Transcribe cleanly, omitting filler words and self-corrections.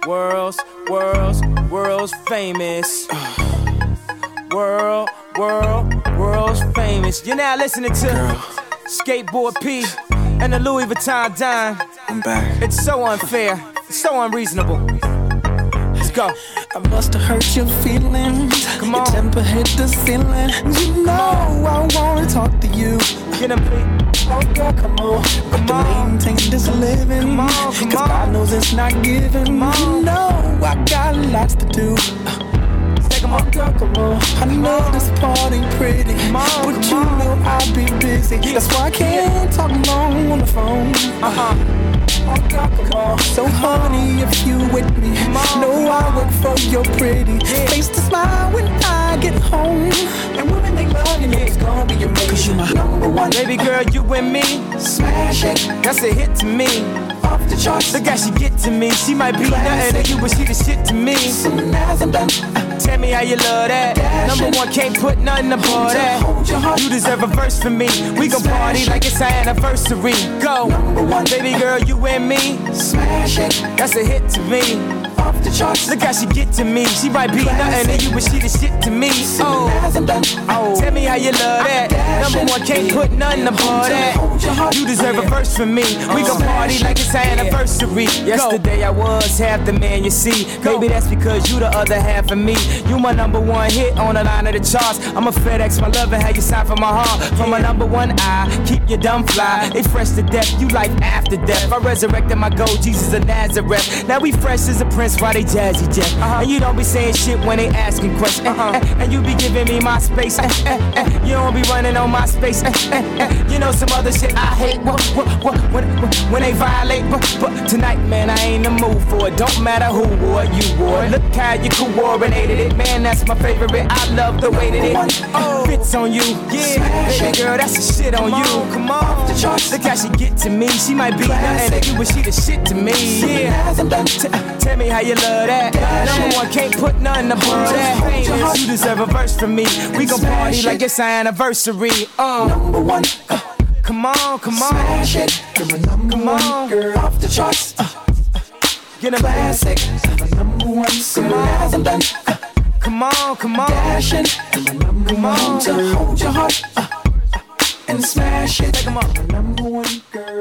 World's famous. World's famous. You're now listening to Skateboard P and the Louis Vuitton Dime. I'm back. It's so unfair. It's so unreasonable. Let's go. I must have hurt your feelings. Come on. Your temper hit the ceiling. You know I wanna talk to you. Get him, P. Oh girl, come on. But to maintain this living, Come on. Cause God knows it's not given. You know I got lots to do. Oh girl, come on. I know this party pretty, but you know I'll be busy. That's why I can't talk long on the phone. Oh girl, come on. So honey, if you with me, know I work for your pretty face to smile when I get home. And women they love you, it's gonna be amazing. Cause you my number one. Baby girl, you and me, smash it. That's a hit to me. Off the charts. Look how she get to me. She might be nothing to you, but she the shit to me. Soon as I'm done, tell me how you love that. Number one, can't put nothing above that. You deserve a verse from me. We gon' party like it's our anniversary. Go, baby girl, you and me. Smash it. That's a hit to me. Off the charts. Look how she get to me. She might be nothing to you, but she the shit to me. Tell me how you love that. Number one, can't put nothing above that. You deserve a verse from me. We gon' party like it's our anniversary. Yesterday I was half the man you see. Maybe that's because you the other half of me. You my number one hit on the line of the charts. I'm a FedEx, my love and how you sign for my heart. From my number one eye, keep your dumb fly. They fresh to death, you life after death. I resurrected my gold, Jesus of Nazareth. Now we fresh as a prince, why they jazzy jet. And you don't be saying shit when they asking questions. And you be giving me my space. You don't be running on my space. You know some other shit I hate when they violate. But tonight, man, I ain't in the mood for it. Don't matter who wore it, you wore it. Look how you coordinated it, man. That's my favorite. I love the way that it fits on you. Yeah, baby girl, that's the shit on you. Come on, look how she get to me. She might be nothing to you, but she the shit to me. Yeah, tell me how you love that. Number one, can't put nothing above that. You deserve a verse from me. We gon' party like it's our anniversary. Number one. Come on. Smash it. You're a number one girl. Off the charts. Get a classic. You're a number one. Soon as I'm done. Come on. Dashing. You're a number one. To hold your heart and smash it. Take 'em up. You're a number one girl.